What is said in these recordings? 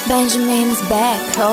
Benjamin's back, oh.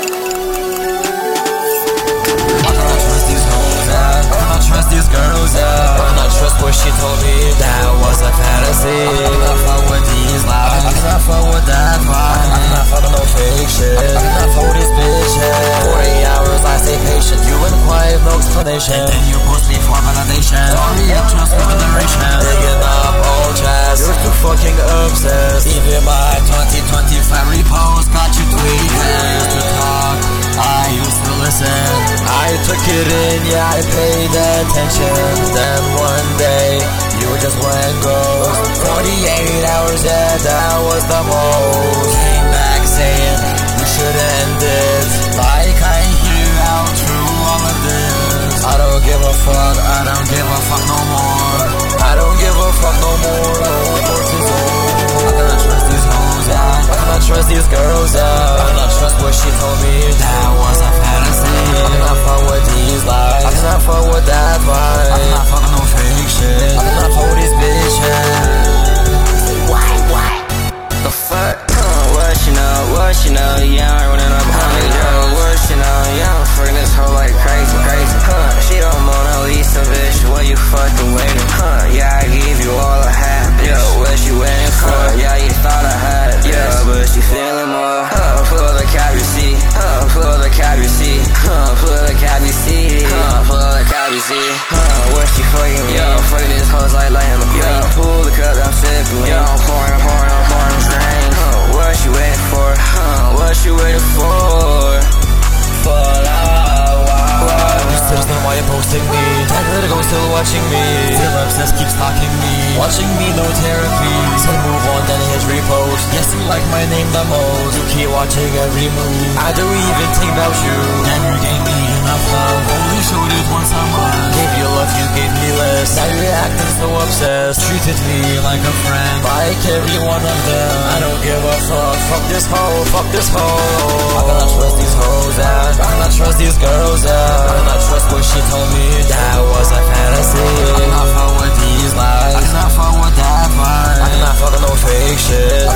I cannot trust these hoes, I cannot trust these girls, I cannot trust what she told me, that was a fantasy. I cannot fuck with these lies, I cannot fuck with that vibe, I cannot fuck with no fake shit, I cannot fuck with these bitches. 40 hours I stay patient, you and quiet, no explanation, and then you post me for validation. Sorry, I trust with generation, digging up old chats, you're too fucking obsessed. Even my 2025 repost got you tweaking. I used to talk, I used to listen, I took it in, yeah, I paid attention. Then one day, you just went ghost. 48 hours, yeah, that was the most. Came back saying, we should end it. Like I hear out through all of this. I don't give a fuck, I don't give a fuck no more. I don't give a fuck no more, no more to go. I cannot trust these hoes, I cannot trust these girls, I cannot trust what she told me, that was a fantasy. I cannot fuck with these lies, I cannot fuck with that vibe, I cannot fuck with no fake shit, I cannot fuck with these bitches. What? The fuck? What you know, yeah, I'm running up on me, yo. What you know, yeah, I'm fucking this hoe like crazy. She don't Mona Lisa, bitch, what you fucking waiting? Yeah, I gave you all I had, yo, what you waiting for? Yeah, you thought I had, yeah, but you feeling more. Pull the cab, you see, pull the cab, you see, pull the cab, you see, pull the cab, you see. What she fucking me? Yo, fucking these hoes like lighting the queen. Pull the cup, I'm sipping, yo, I'm pouring, drink. What you waiting for? What you waiting for? Still know why you're posting me. Tag let it go, still watching me. Still obsessed, keep stalking me. Watching me, no therapy. So move on, then hit repost. Yes, you like my name the most. You keep watching every move. I don't even think about you. Never gave me enough love. Only showed it once a month. Gave you love, you gave me less. Now you're acting so obsessed. Treated me like a friend. Like every one of them. I don't give a fuck. Fuck this hoe, fuck this hoe. I cannot trust these hoes, I cannot trust these girls, I cannot trust what she told me, that was a fantasy. I cannot fuck with these lies, I cannot fuck with that vibe, I cannot fuck with no fake shit, I